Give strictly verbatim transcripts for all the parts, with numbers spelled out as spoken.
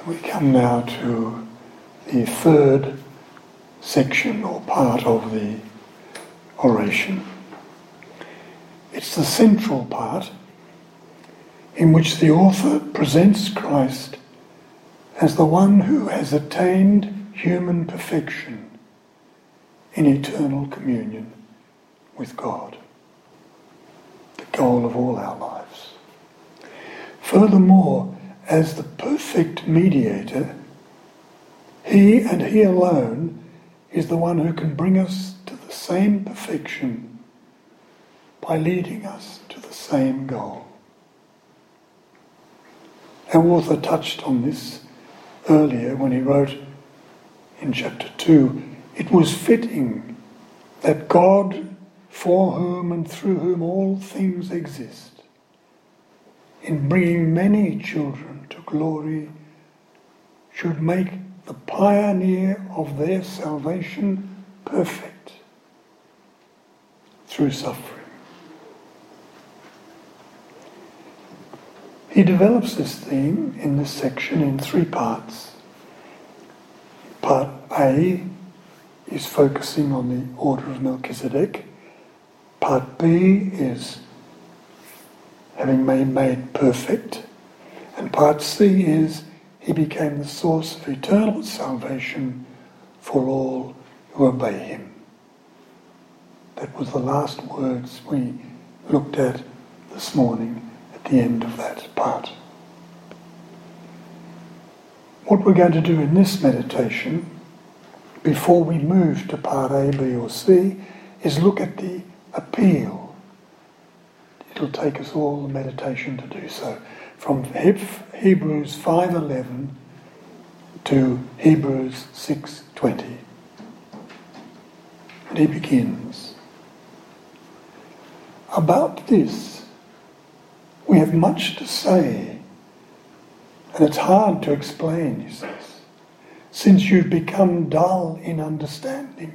We come now to the third section or part of the oration. It's the central part in which the author presents Christ as the one who has attained human perfection in eternal communion with God, the goal of all our lives. Furthermore, as the perfect mediator, he and he alone is the one who can bring us to the same perfection by leading us to the same goal. Our author touched on this earlier when he wrote in chapter two, "It was fitting that God, for whom and through whom all things exist, in bringing many children to glory, should make the pioneer of their salvation perfect through suffering." He develops this theme in this section in three parts. Part A is focusing on the order of Melchizedek. Part B is having been made perfect. And part C is he became the source of eternal salvation for all who obey him. That was the last words we looked at this morning at the end of that part. What we're going to do in this meditation, before we move to part A, B or C, is look at the appeal. It'll take us all the meditation to do so. From Hebrews five eleven to Hebrews six twenty. And he begins, "About this we have much to say, and it's hard to explain," he says, "since you've become dull in understanding.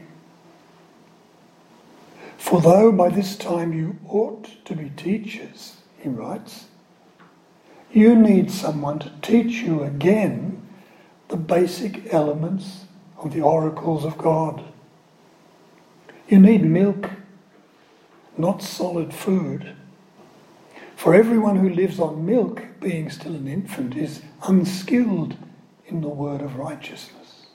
For though by this time you ought to be teachers," he writes, "you need someone to teach you again the basic elements of the oracles of God. You need milk, not solid food. For everyone who lives on milk, being still an infant, is unskilled in the word of righteousness.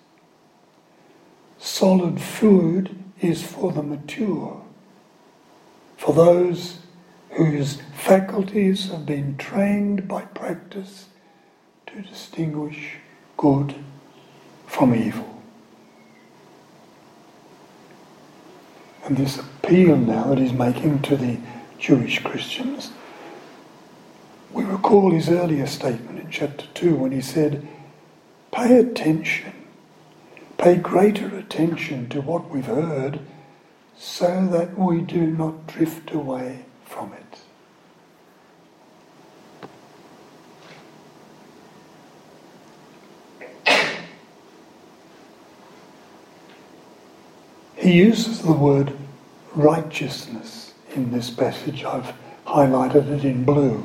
Solid food is for the mature, for those whose faculties have been trained by practice to distinguish good from evil." And this appeal now that he's making to the Jewish Christians, we recall his earlier statement in chapter two when he said, "Pay attention, pay greater attention to what we've heard so that we do not drift away from it." He uses the word righteousness in this passage. I've highlighted it in blue.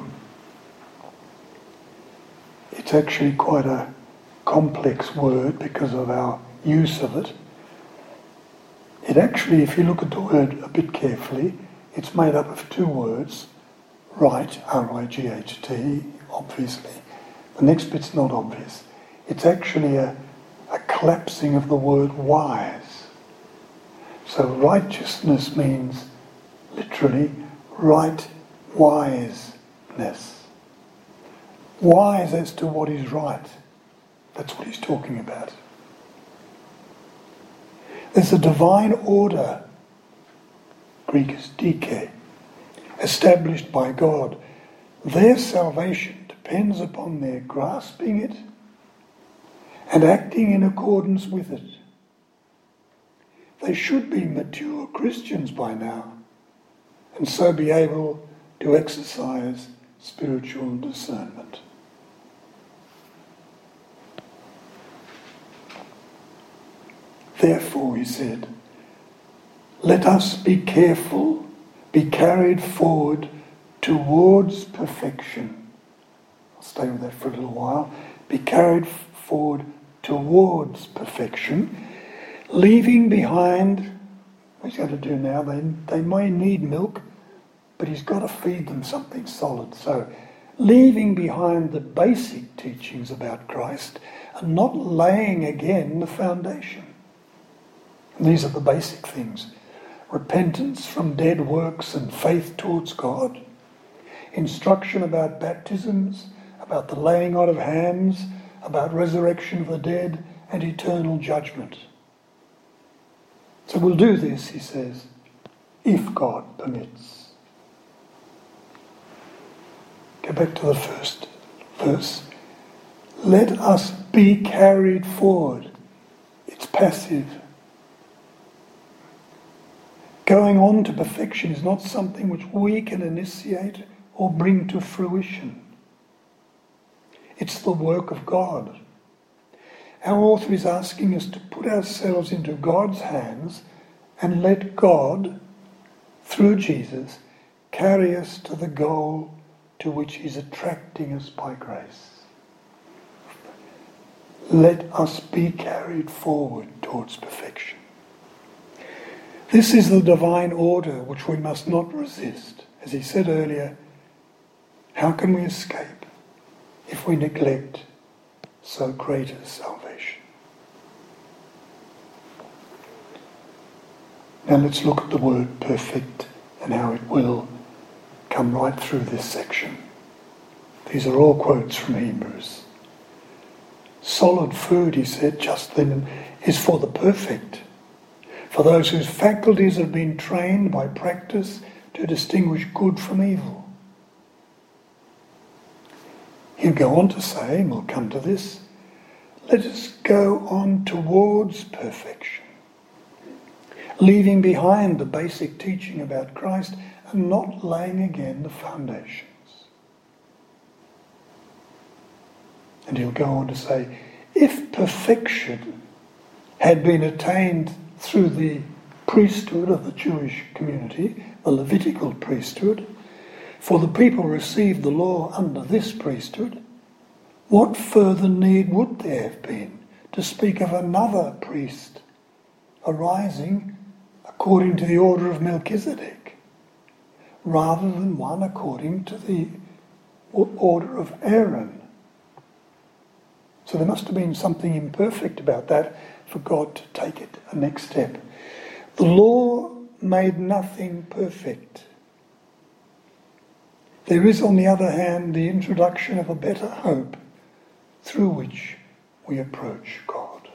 It's actually quite a complex word because of our use of it. It actually, if you look at the word a bit carefully, it's made up of two words. Right, R I G H T, obviously. The next bit's not obvious. It's actually a, a collapsing of the word wise. So righteousness means literally right wiseness. Wise as to what is right. That's what he's talking about. There's a divine order, Greek is dike, established by God. Their salvation depends upon their grasping it and acting in accordance with it. They should be mature Christians by now, and so be able to exercise spiritual discernment. Therefore, he said, let us be careful, be carried forward towards perfection. I'll stay with that for a little while. Be carried forward towards perfection, leaving behind, what he's going to do now, they, they may need milk, but he's got to feed them something solid. So, leaving behind the basic teachings about Christ and not laying again the foundation. And these are the basic things. Repentance from dead works and faith towards God. Instruction about baptisms, about the laying on of hands, about resurrection of the dead and eternal judgment. So we'll do this, he says, if God permits. Go back to the first verse. Let us be carried forward. It's passive. Going on to perfection is not something which we can initiate or bring to fruition. It's the work of God. Our author is asking us to put ourselves into God's hands and let God, through Jesus, carry us to the goal to which he's attracting us by grace. Let us be carried forward towards perfection. This is the divine order which we must not resist. As he said earlier, how can we escape if we neglect so great a salvation? Now let's look at the word perfect and how it will come right through this section. These are all quotes from Hebrews. Solid food, he said, just then, is for the perfect, for those whose faculties have been trained by practice to distinguish good from evil. He'll go on to say, and we'll come to this, let us go on towards perfection, leaving behind the basic teaching about Christ and not laying again the foundations. And he'll go on to say, if perfection had been attained through the priesthood of the Jewish community, the Levitical priesthood, for the people received the law under this priesthood, what further need would there have been to speak of another priest arising according to the order of Melchizedek, rather than one according to the order of Aaron? So there must have been something imperfect about that for God to take it a next step. The law made nothing perfect. There is, on the other hand, the introduction of a better hope through which we approach God.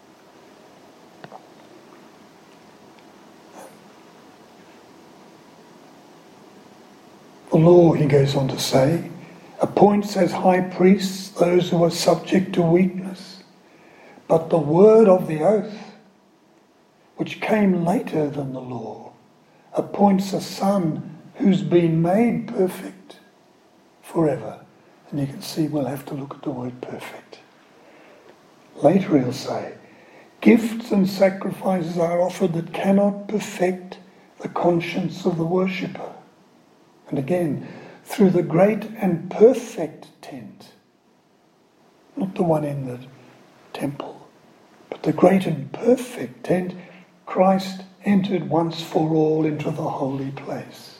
The law, he goes on to say, appoints as high priests those who are subject to weakness, but the word of the oath, which came later than the law, appoints a son who's been made perfect forever. And you can see we'll have to look at the word perfect. Later he'll say, gifts and sacrifices are offered that cannot perfect the conscience of the worshipper. And again, through the great and perfect tent, not the one in the temple, but the great and perfect tent, Christ entered once for all into the holy place.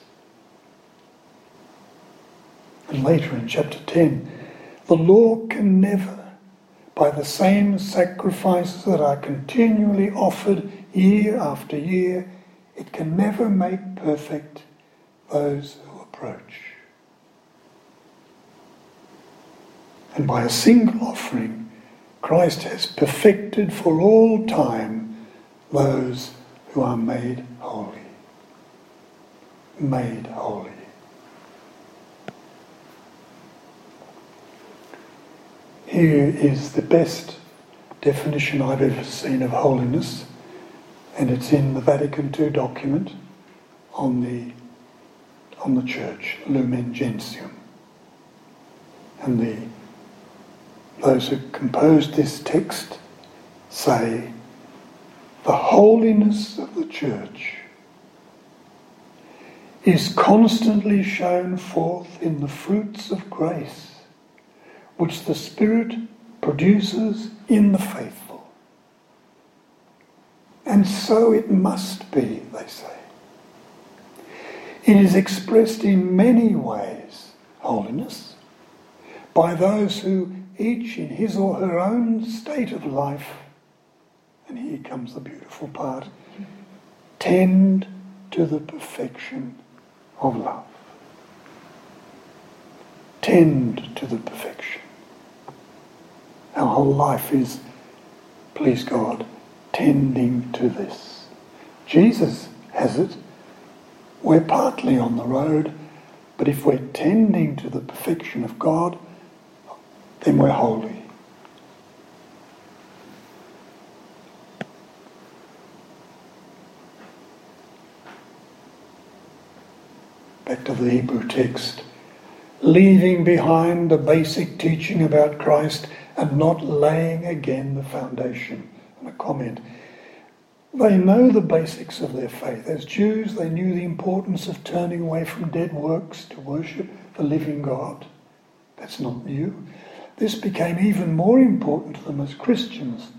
And later in chapter ten, the law can never, by the same sacrifices that are continually offered year after year, it can never make perfect those who approach. And by a single offering, Christ has perfected for all time those who are made holy. Made holy. Here is the best definition I've ever seen of holiness, and it's in the Vatican two document on the on the church, Lumen Gentium. And the those who composed this text say, the holiness of the church is constantly shown forth in the fruits of grace, which the Spirit produces in the faithful. And so it must be, they say. It is expressed in many ways, holiness, by those who, each in his or her own state of life, and here comes the beautiful part, tend to the perfection of love. Tend to the perfection. Our whole life is, please God, tending to this. Jesus has it. We're partly on the road, but if we're tending to the perfection of God, then we're holy. Back to the Hebrew text. Leaving behind a basic teaching about Christ and not laying again the foundation. And a comment. They know the basics of their faith. As Jews, they knew the importance of turning away from dead works to worship the living God. That's not new. This became even more important to them as Christians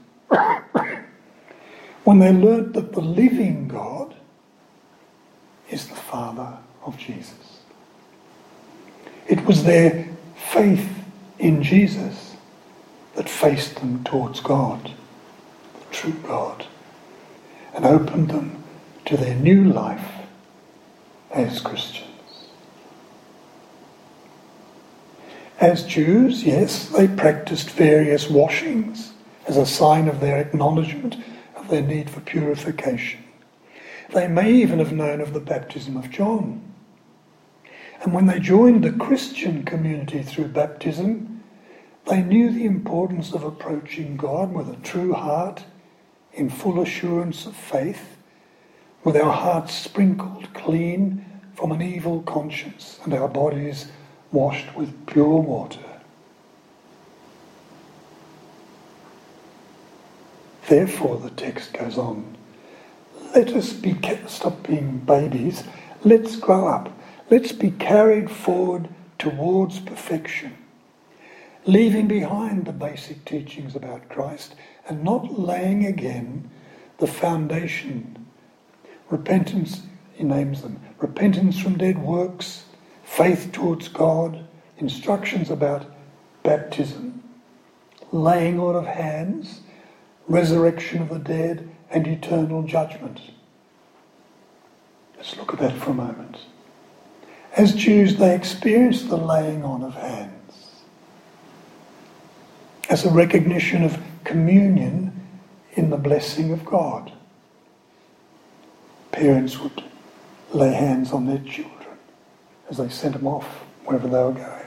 when they learnt that the living God is the Father of Jesus. It was their faith in Jesus that faced them towards God, the true God, and opened them to their new life as Christians. As Jews, yes, they practiced various washings as a sign of their acknowledgement of their need for purification. They may even have known of the baptism of John. And when they joined the Christian community through baptism, they knew the importance of approaching God with a true heart, in full assurance of faith, with our hearts sprinkled clean from an evil conscience and our bodies washed with pure water. Therefore, the text goes on, let us be stop being babies, let's grow up, let's be carried forward towards perfection, leaving behind the basic teachings about Christ and not laying again the foundation. Repentance, he names them, repentance from dead works, faith towards God, instructions about baptism, laying on of hands, resurrection of the dead, and eternal judgment. Let's look at that for a moment. As Jews, they experienced the laying on of hands as a recognition of communion in the blessing of God. Parents would lay hands on their children as they sent them off wherever they were going.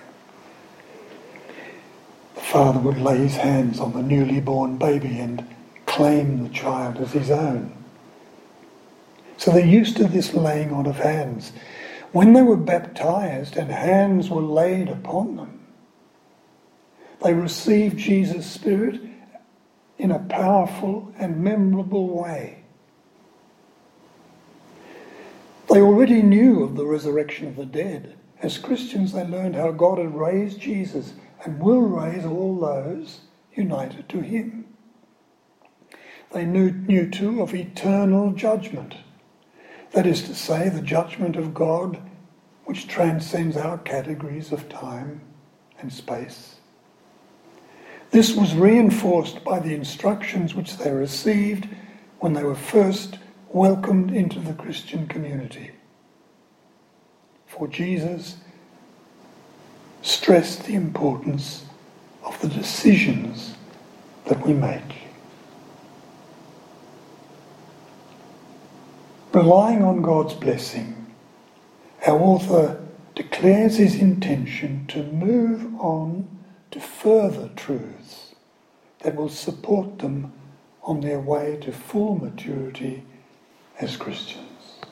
The father would lay his hands on the newly born baby and claim the child as his own. So they're used to this laying on of hands. When they were baptized and hands were laid upon them, they received Jesus' Spirit in a powerful and memorable way. They already knew of the resurrection of the dead. As Christians, they learned how God had raised Jesus and will raise all those united to him. They knew, knew too of eternal judgment. That is to say, the judgment of God which transcends our categories of time and space. This was reinforced by the instructions which they received when they were first welcomed into the Christian community. For Jesus stressed the importance of the decisions that we make. Relying on God's blessing, our author declares his intention to move on to further truths that will support them on their way to full maturity as Christians.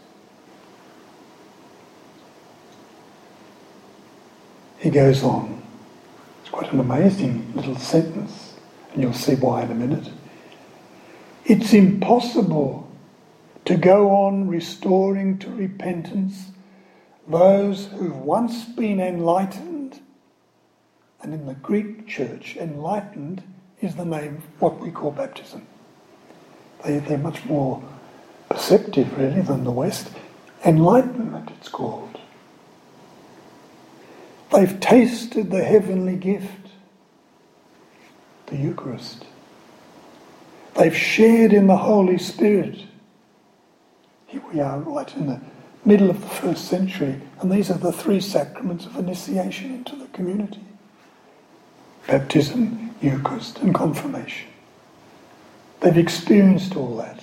He goes on. It's quite an amazing little sentence, and you'll see why in a minute. It's impossible to go on restoring to repentance those who've once been enlightened, and in the Greek church, enlightened is the name, what we call baptism. They, they're much more perceptive, really, than the West. Enlightenment, it's called. They've tasted the heavenly gift, the Eucharist. They've shared in the Holy Spirit. Here we are right in the middle of the first century, and these are the three sacraments of initiation into the community. Baptism, Eucharist, and confirmation. They've experienced all that.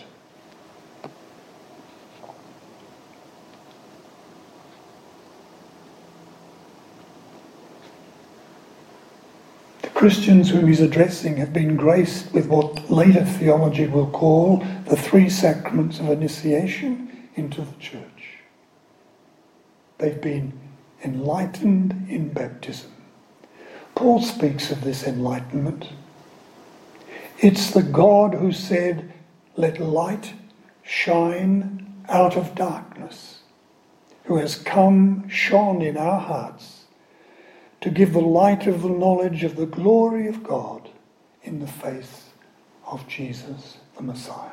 The Christians whom he's addressing have been graced with what later theology will call the three sacraments of initiation into the church. They've been enlightened in baptism. Paul speaks of this enlightenment. It's the God who said, "Let light shine out of darkness," who has come, shone in our hearts, to give the light of the knowledge of the glory of God in the face of Jesus the Messiah.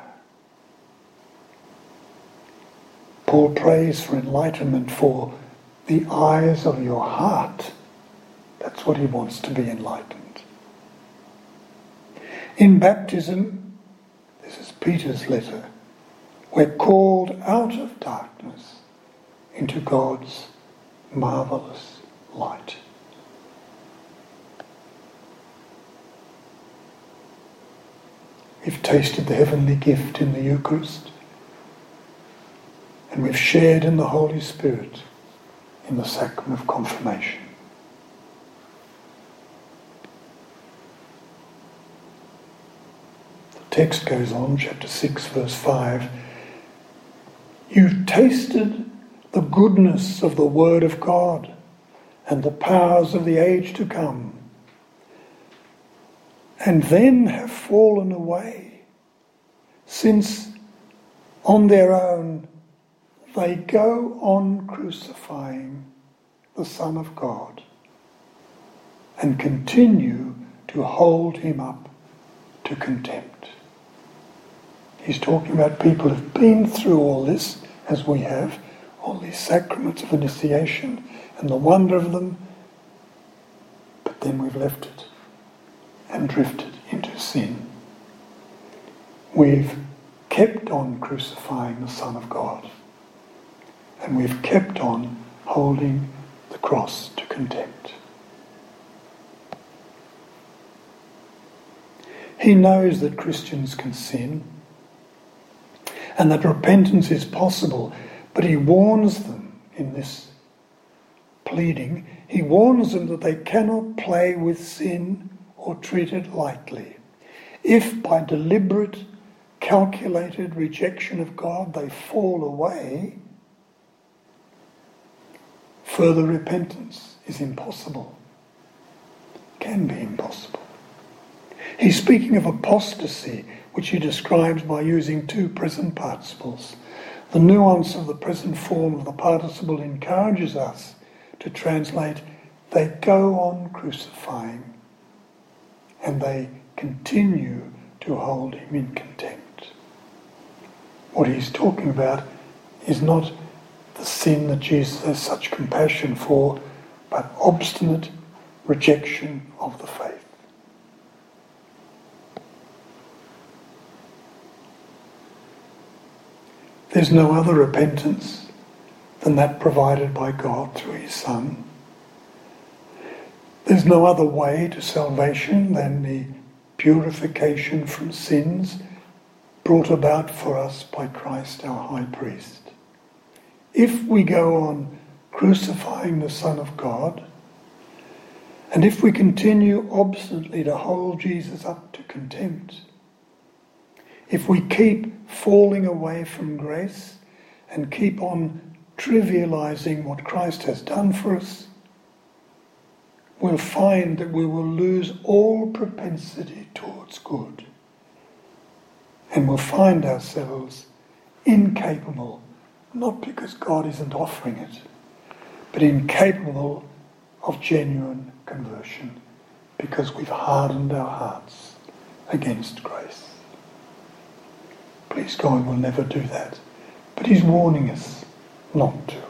Paul prays for enlightenment for the eyes of your heart. That's what he wants to be enlightened. In baptism, this is Peter's letter, we're called out of darkness into God's marvellous light. We've tasted the heavenly gift in the Eucharist, and we've shared in the Holy Spirit in the sacrament of confirmation. The text goes on, chapter six, verse five. You've tasted the goodness of the Word of God and the powers of the age to come, and then have fallen away, since on their own they go on crucifying the Son of God and continue to hold him up to contempt. He's talking about people who've been through all this, as we have, all these sacraments of initiation and the wonder of them, but then we've left it and drifted into sin. We've kept on crucifying the Son of God, and we've kept on holding the cross to contempt. He knows that Christians can sin and that repentance is possible, but he warns them in this pleading, he warns them that they cannot play with sin or treat it lightly. If by deliberate, calculated rejection of God they fall away, further repentance is impossible, can be impossible. He's speaking of apostasy, which he describes by using two present participles. The nuance of the present form of the participle encourages us to translate, they go on crucifying and they continue to hold him in contempt. What he's talking about is not the sin that Jesus has such compassion for, but obstinate rejection of the faith. There's no other repentance than that provided by God through his Son. There's no other way to salvation than the purification from sins brought about for us by Christ our High Priest. If we go on crucifying the Son of God, and if we continue obstinately to hold Jesus up to contempt, if we keep falling away from grace and keep on trivializing what Christ has done for us, we'll find that we will lose all propensity towards good, and we'll find ourselves incapable, not because God isn't offering it, but incapable of genuine conversion because we've hardened our hearts against grace. Please God will never do that. But he's warning us not to.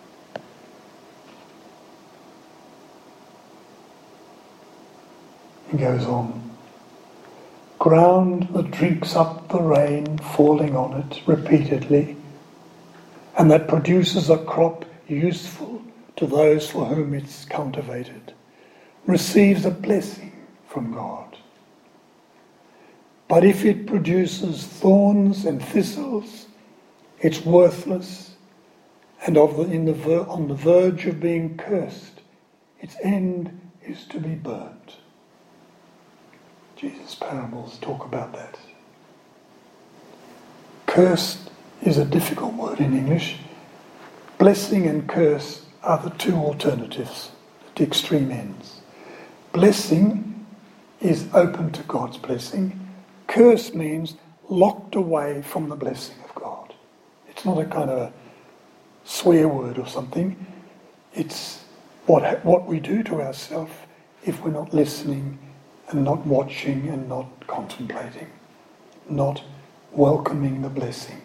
He goes on. Ground that drinks up the rain falling on it repeatedly, and that produces a crop useful to those for whom it's cultivated, receives a blessing from God. But if it produces thorns and thistles, it's worthless, and of the, in the ver, on the verge of being cursed. Its end is to be burnt. Jesus' parables talk about that. Cursed is a difficult word in English. Blessing and curse are the two alternatives, the extreme ends. Blessing is open to God's blessing. Curse means locked away from the blessing of God. It's not a kind of a swear word or something. It's what what we do to ourselves if we're not listening and not watching and not contemplating, not welcoming the blessing.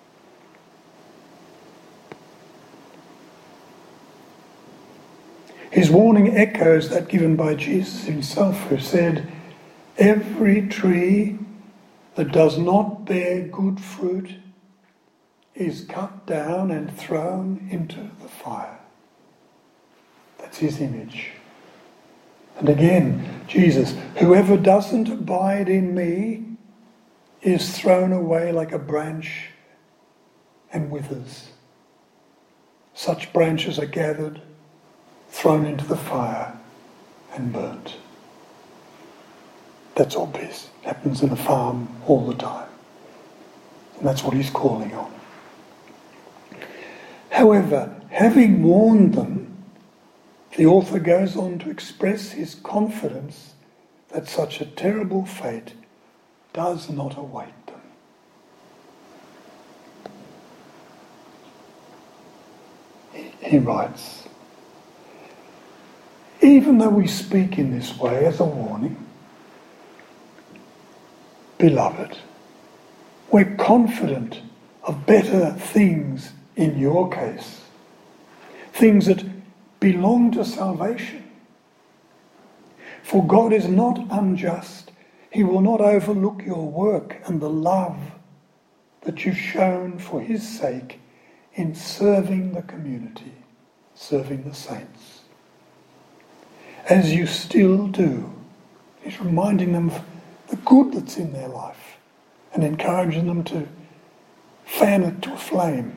His warning echoes that given by Jesus himself, who said, "Every tree that does not bear good fruit is cut down and thrown into the fire." That's his image. And again, Jesus, "Whoever doesn't abide in me is thrown away like a branch and withers. Such branches are gathered, thrown into the fire and burnt." That's obvious. It happens in a farm all the time. And that's what he's calling on. However, having warned them, the author goes on to express his confidence that such a terrible fate does not await them. He, he writes, "Even though we speak in this way as a warning, beloved, we're confident of better things in your case, things that belong to salvation. For God is not unjust. He will not overlook your work and the love that you've shown for his sake in serving the community, serving the saints. As you still do." He's reminding them of the good that's in their life and encouraging them to fan it to a flame.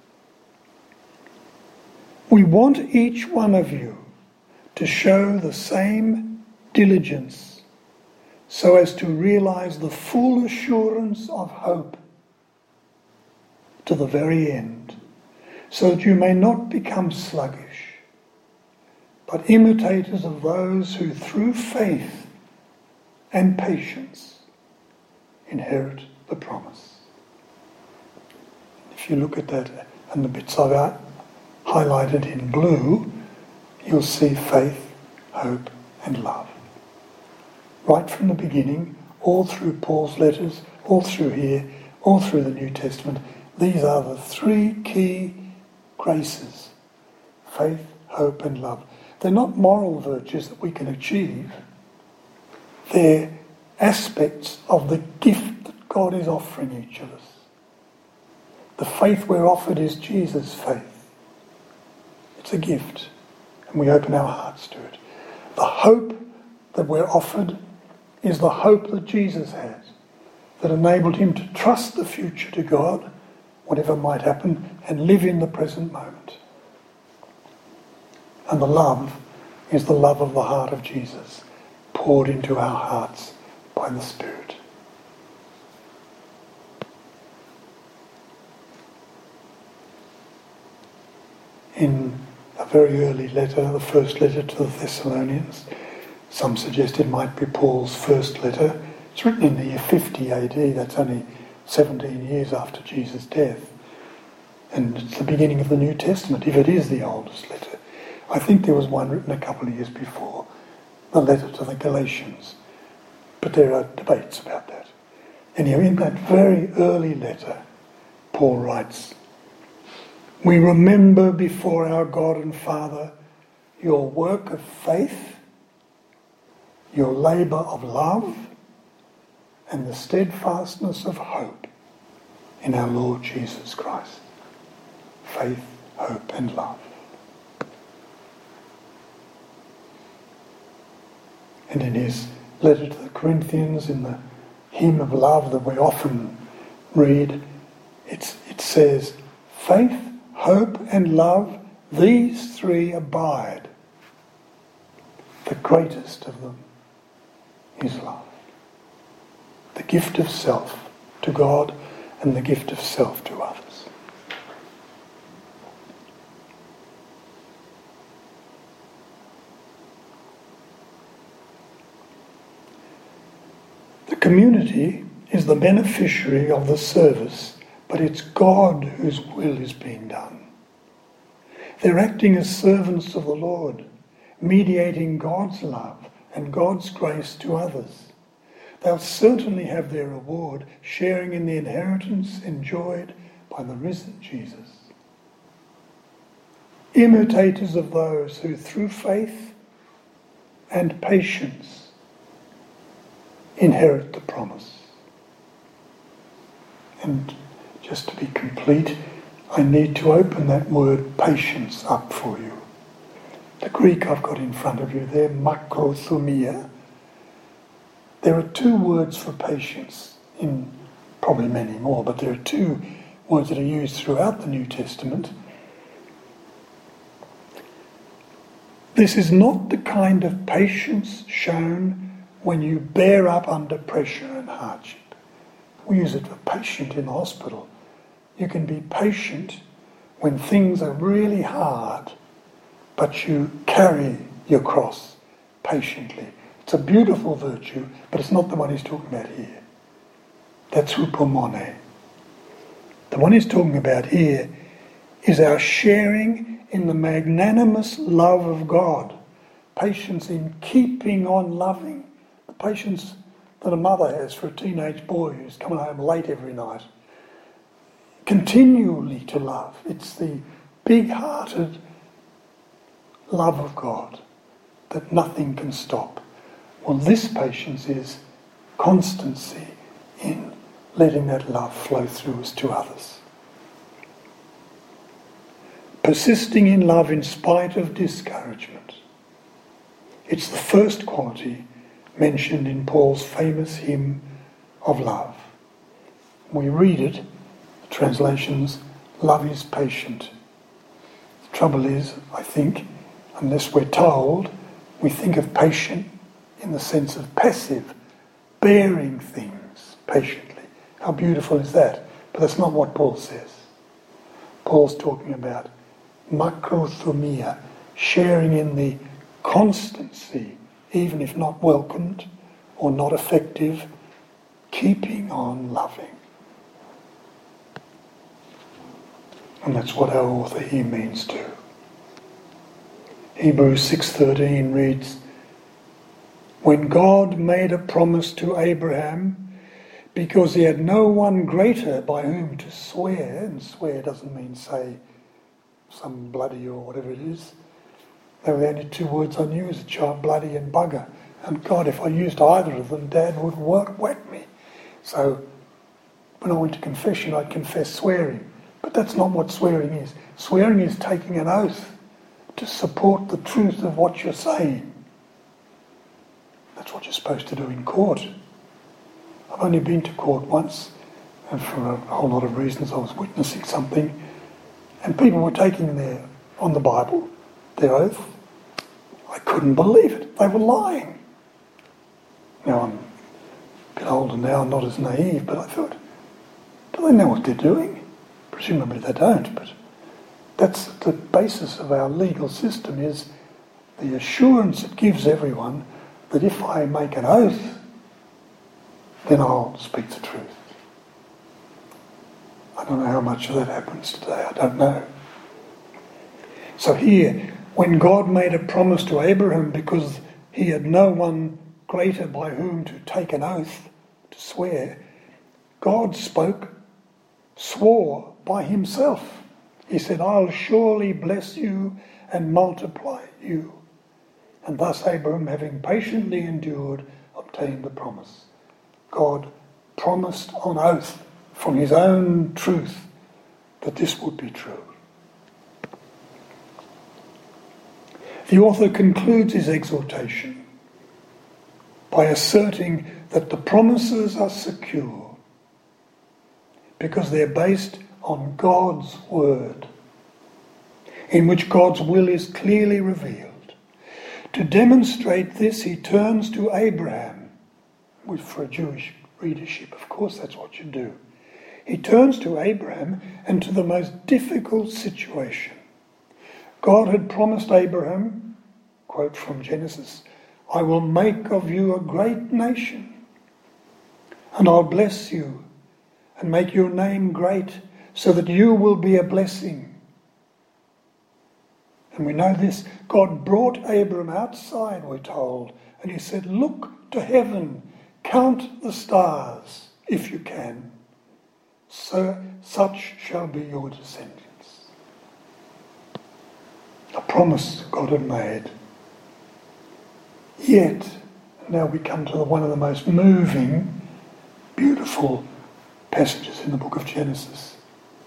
"We want each one of you to show the same diligence so as to realize the full assurance of hope to the very end, so that you may not become sluggish, but imitators of those who through faith and patience inherit the promise." If you look at that and the bits of that highlighted in blue, you'll see faith, hope and love. Right from the beginning, all through Paul's letters, all through here, all through the New Testament, these are the three key graces: faith, hope and love. They're not moral virtues that we can achieve. They're aspects of the gift that God is offering each of us. The faith we're offered is Jesus' faith. It's a gift, and we open our hearts to it. The hope that we're offered is the hope that Jesus had, that enabled him to trust the future to God, whatever might happen, and live in the present moment. And the love is the love of the heart of Jesus, poured into our hearts by the Spirit. In a very early letter, the first letter to the Thessalonians, some suggest it might be Paul's first letter. It's written in the year fifty A D, that's only seventeen years after Jesus' death. And it's the beginning of the New Testament, if it is the oldest letter. I think there was one written a couple of years before, the letter to the Galatians. but there are debates about that. Anyhow, in that very early letter, Paul writes, "We remember before our God and Father your work of faith, your labour of love, and the steadfastness of hope in our Lord Jesus Christ." Faith, hope, and love. And in his letter to the Corinthians, in the hymn of love that we often read, it's, it says, faith, hope, and love, these three abide. The greatest of them is love. The gift of self to God and the gift of self to others. The community is the beneficiary of the service, but it's God whose will is being done. They're acting as servants of the Lord, mediating God's love and God's grace to others. They'll certainly have their reward, sharing in the inheritance enjoyed by the risen Jesus. Imitators of those who through faith and patience inherit the promise. And just to be complete, I need to open that word patience up for you. The Greek I've got in front of you there, makrothumia. There are two words for patience, in probably many more, but there are two words that are used throughout the New Testament. This is not the kind of patience shown when you bear up under pressure and hardship. We use it for patient in the hospital. You can be patient when things are really hard, but you carry your cross patiently. It's a beautiful virtue, but it's not the one he's talking about here. That's hupomone. The one he's talking about here is our sharing in the magnanimous love of God. Patience in keeping on loving. The patience that a mother has for a teenage boy who's coming home late every night. Continually to love. It's the big-hearted love of God that nothing can stop. Well, this patience is constancy in letting that love flow through us to others. Persisting in love in spite of discouragement. It's the first quality mentioned in Paul's famous hymn of love. We read it, the translations, love is patient. The trouble is, I think, unless we're told, we think of patient in the sense of passive, bearing things patiently. How beautiful is that? But that's not what Paul says. Paul's talking about makrothumia, sharing in the constancy, even if not welcomed or not effective, keeping on loving. And that's what our author here means too. Hebrews six thirteen reads, "When God made a promise to Abraham, because he had no one greater by whom to swear," and swear doesn't mean say some bloody or whatever it is. They were the only two words I knew as a child, bloody and bugger. And God, if I used either of them, Dad would whack me. So when I went to confession, I'd confess swearing. But that's not what swearing is. Swearing is taking an oath to support the truth of what you're saying. That's what you're supposed to do in court. I've only been to court once, and for a whole lot of reasons I was witnessing something, and people were taking their, on the Bible, their oath. I couldn't believe it. They were lying. Now I'm a bit older now, not as naive, but I thought, do they know what they're doing? Presumably they don't, but that's the basis of our legal system, is the assurance it gives everyone that if I make an oath, then I'll speak the truth. I don't know how much of that happens today, I don't know. So here, when God made a promise to Abraham because he had no one greater by whom to take an oath, to swear. God spoke, swore by himself. He said, I'll surely bless you and multiply you. And thus Abraham, having patiently endured, obtained the promise. God promised on oath from his own truth that this would be true. The author concludes his exhortation by asserting that the promises are secure because they're based on God's word, in which God's will is clearly revealed. To demonstrate this, he turns to Abraham, which for a Jewish readership, of course, that's what you do. He turns to Abraham and to the most difficult situation. God had promised Abraham, quote from Genesis, I will make of you a great nation, and I'll bless you and make your name great, so that you will be a blessing. And we know this, God brought Abram outside, we're told, and he said, look to heaven, count the stars, if you can. So such shall be your descendants. A promise God had made. Yet, now we come to one of the most moving, beautiful passages in the book of Genesis.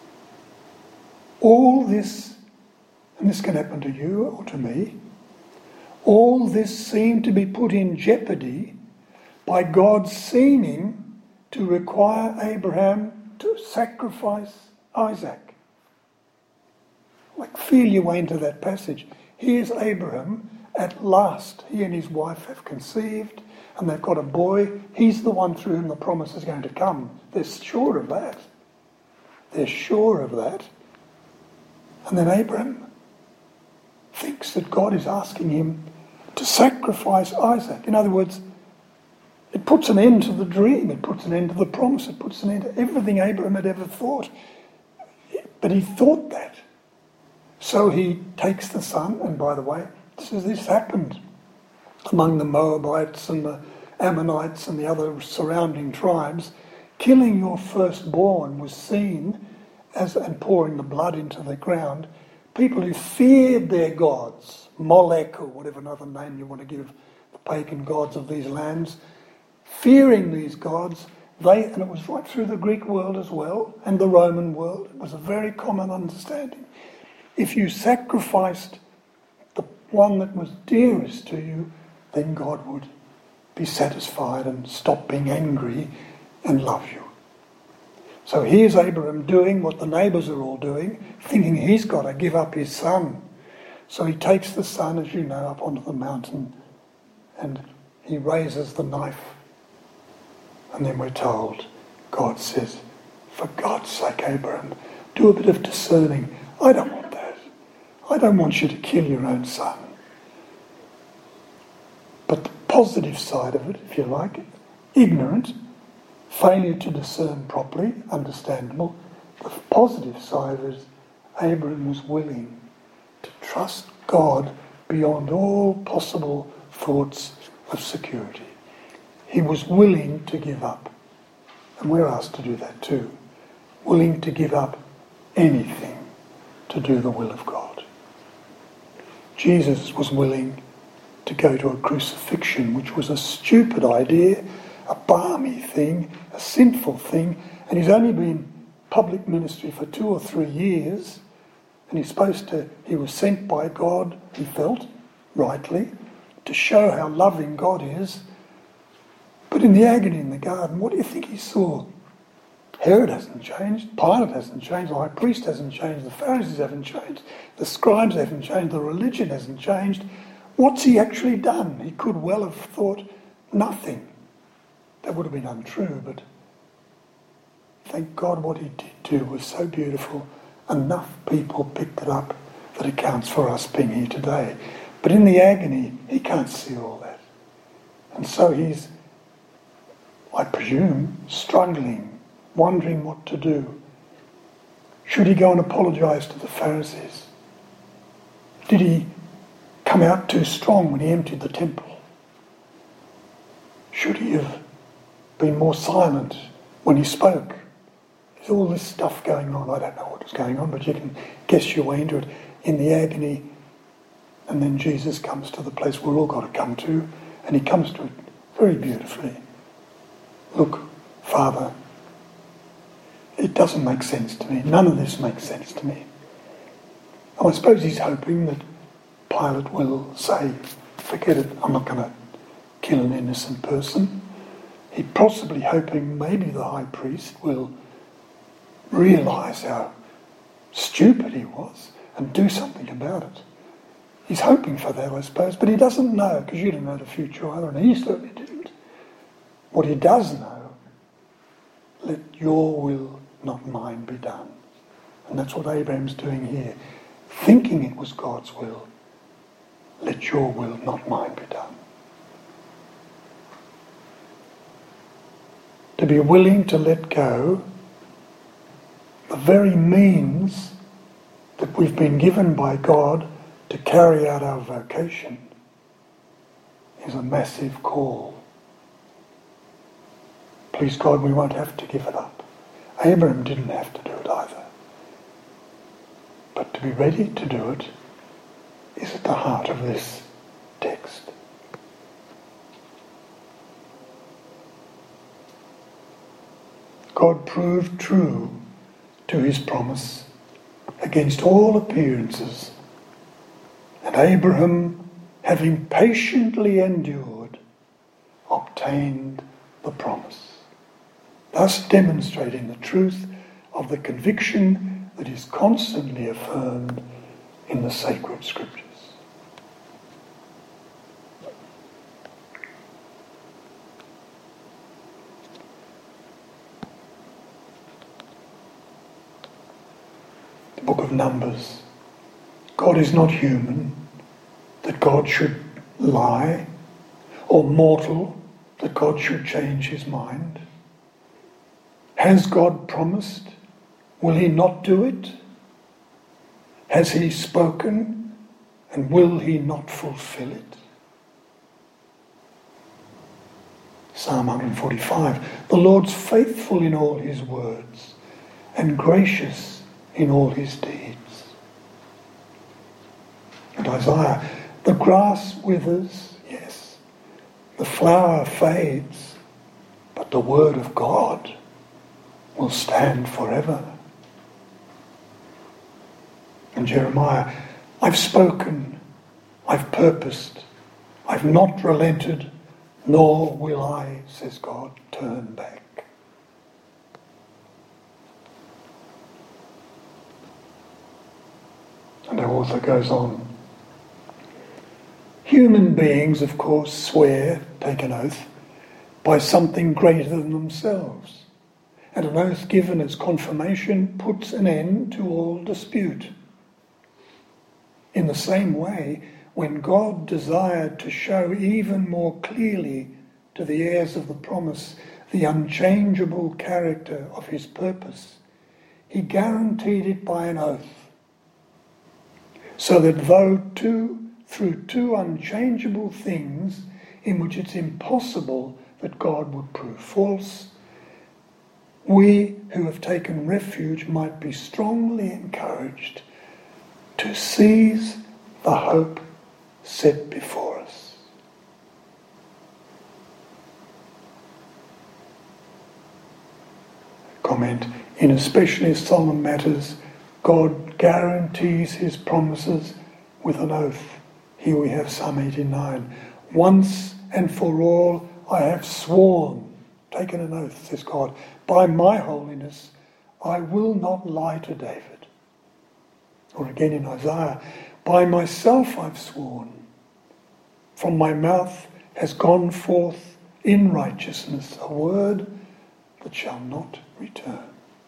All this, and this can happen to you or to me, all this seemed to be put in jeopardy by God seeming to require Abraham to sacrifice Isaac. Like, feel your way into that passage. Here's Abraham, at last, he and his wife have conceived, and they've got a boy. He's the one through whom the promise is going to come. They're sure of that. They're sure of that. And then Abraham thinks that God is asking him to sacrifice Isaac. In other words, it puts an end to the dream, it puts an end to the promise, it puts an end to everything Abraham had ever thought. But he thought that. So he takes the son, and by the way, this, is, this happened among the Moabites and the Ammonites and the other surrounding tribes. Killing your firstborn was seen as, and pouring the blood into the ground, people who feared their gods, Molech or whatever another name you want to give the pagan gods of these lands, fearing these gods, they, and it was right through the Greek world as well, and the Roman world, it was a very common understanding. If you sacrificed the one that was dearest to you, then God would be satisfied and stop being angry and love you. So here's Abraham doing what the neighbours are all doing, thinking he's got to give up his son. So he takes the son, as you know, up onto the mountain, and he raises the knife. And then we're told, God says, for God's sake, Abraham, do a bit of discerning. I don't want that. I don't want you to kill your own son. But the positive side of it, if you like, ignorant, failure to discern properly, understandable. The positive side is Abraham was willing to trust God beyond all possible thoughts of security. He was willing to give up. And we're asked to do that too. Willing to give up anything to do the will of God. Jesus was willing to go to a crucifixion, which was a stupid idea, a balmy thing, a sinful thing, and he's only been public ministry for two or three years, and he's supposed to, he was sent by God, he felt, rightly, to show how loving God is. But in the agony in the garden, what do you think he saw? Herod hasn't changed, Pilate hasn't changed, the high priest hasn't changed, the Pharisees haven't changed, the scribes haven't changed, the religion hasn't changed. What's he actually done? He could well have thought nothing. That would have been untrue, but thank God what he did do was so beautiful. Enough people picked it up that it counts for us being here today. But in the agony, he can't see all that. And so he's, I presume, struggling, wondering what to do. Should he go and apologise to the Pharisees? Did he come out too strong when he emptied the temple? should he have been more silent when he spoke? There's all this stuff going on. I don't know what was going on, but you can guess your way into it. In the agony, and then Jesus comes to the place we're all got to come to, and he comes to it very beautifully. Look, Father, it doesn't make sense to me. None of this makes sense to me. I suppose he's hoping that Pilate will say, forget it, I'm not going to kill an innocent person. He's possibly hoping maybe the high priest will realise how stupid he was and do something about it. He's hoping for that, I suppose, but he doesn't know, because you don't know the future either, and he certainly didn't. What he does know, let your will, not mine, be done. And that's what Abraham's doing here. Thinking it was God's will, let your will, not mine, be done. To be willing to let go the very means that we've been given by God to carry out our vocation is a massive call. Please God, we won't have to give it up. Abraham didn't have to do it either. But to be ready to do it is at the heart of this text. God proved true to his promise against all appearances, and Abraham, having patiently endured, obtained the promise, thus demonstrating the truth of the conviction that is constantly affirmed in the sacred scriptures. The book of Numbers. God is not human, that God should lie, or mortal, that God should change his mind. Has God promised? Will he not do it? Has he spoken, and will he not fulfill it? Psalm one forty-five. The Lord's faithful in all his words, and gracious in all his deeds. And Isaiah, the grass withers, yes, the flower fades, but the word of God will stand forever. And Jeremiah, I've spoken, I've purposed, I've not relented, nor will I, says God, turn back. And our author goes on. Human beings, of course, swear, take an oath, by something greater than themselves. And an oath given as confirmation puts an end to all dispute. In the same way, when God desired to show even more clearly to the heirs of the promise the unchangeable character of his purpose, he guaranteed it by an oath, so that though two, through two unchangeable things in which it's impossible that God would prove false, we who have taken refuge might be strongly encouraged to seize the hope set before us. Comment, in especially solemn matters, God guarantees his promises with an oath. Here we have Psalm eighty-nine. Once and for all I have sworn, taken an oath, says God, by my holiness I will not lie to David. Or again in Isaiah, by myself I've sworn, from my mouth has gone forth in righteousness a word that shall not return.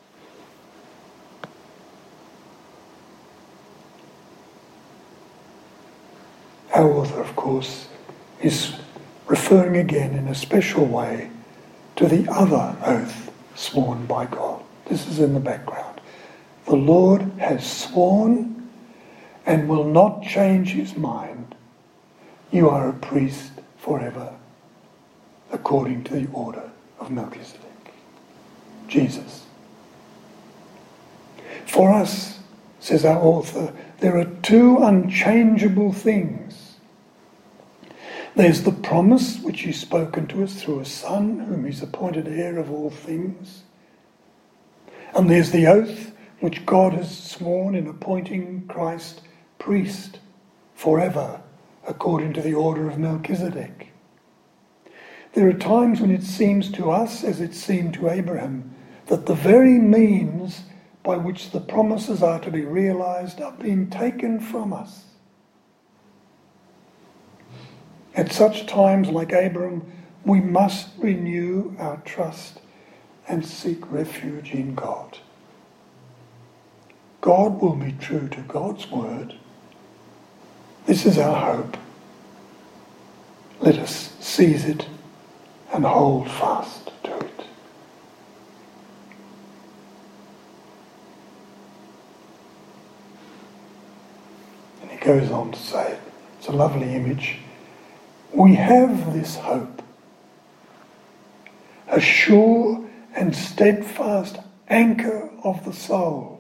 Our author, of course, is referring again in a special way to the other oath sworn by God. This is in the background. The Lord has sworn and will not change his mind. You are a priest forever. according to the order of Melchizedek. Jesus. For us, says our author, there are two unchangeable things. There's the promise which he's spoken to us through a Son, whom he's appointed heir of all things. And there's the oath which God has sworn in appointing Christ priest forever, according to the order of Melchizedek. There are times when it seems to us, as it seemed to Abraham, that the very means by which the promises are to be realized are being taken from us. At such times, like Abraham, we must renew our trust and seek refuge in God. God will be true to God's word. This is our hope. Let us seize it and hold fast to it. And he goes on to say, it's a lovely image, we have this hope, a sure and steadfast anchor of the soul.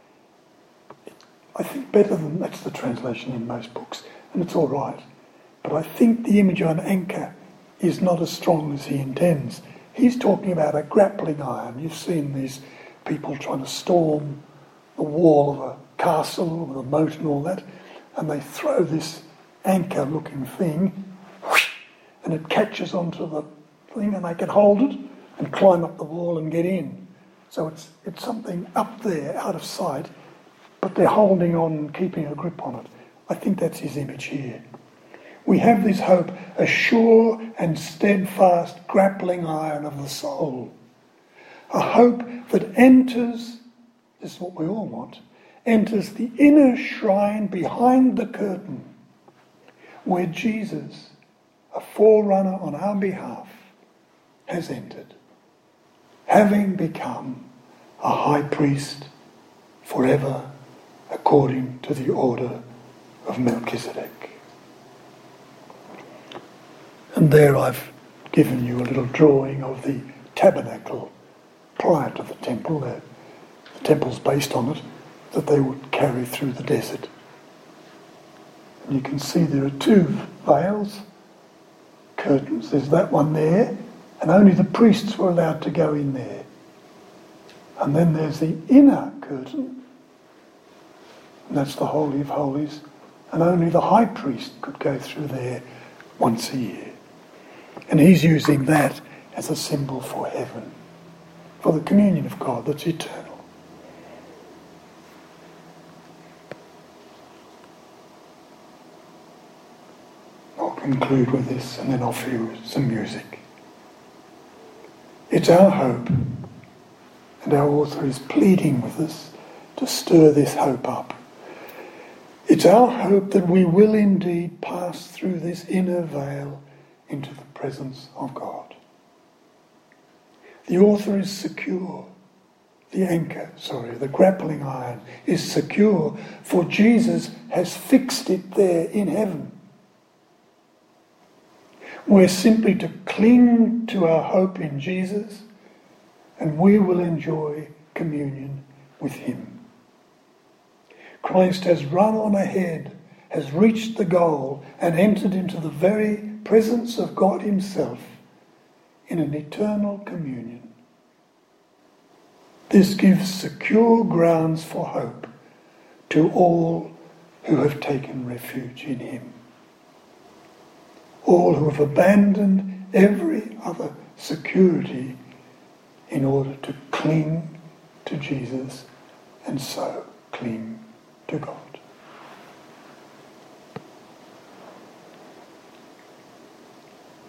I think better than that's the translation in most books, and it's all right. But I think the image of an anchor is not as strong as he intends. He's talking about a grappling iron. You've seen these people trying to storm the wall of a castle with a moat and all that, and they throw this anchor-looking thing, and it catches onto the thing, and they can hold it and climb up the wall and get in. So it's it's something up there, out of sight, but they're holding on and keeping a grip on it. I think that's his image here. We have this hope, a sure and steadfast grappling iron of the soul. A hope that enters, this is what we all want, enters the inner shrine behind the curtain, where Jesus, a forerunner on our behalf, has entered, having become a high priest forever, according to the order of Melchizedek. And there I've given you a little drawing of the tabernacle prior to the temple. The, the temple's based on it, that they would carry through the desert. And you can see there are two veils, curtains. There's that one there, and only the priests were allowed to go in there. And then there's the inner curtain, and that's the Holy of Holies, and only the high priest could go through there once a year. And he's using that as a symbol for heaven, for the communion of God that's eternal. I'll conclude with this and then offer you some music. It's our hope, and our author is pleading with us to stir this hope up. It's our hope that we will indeed pass through this inner veil into the presence of God. The author is secure. The anchor, sorry, the grappling iron is secure, for Jesus has fixed it there in heaven. We're simply to cling to our hope in Jesus, and we will enjoy communion with him. Christ has run on ahead, has reached the goal, and entered into the very presence of God himself in an eternal communion. This gives secure grounds for hope to all who have taken refuge in him. All who have abandoned every other security in order to cling to Jesus and so cling to God.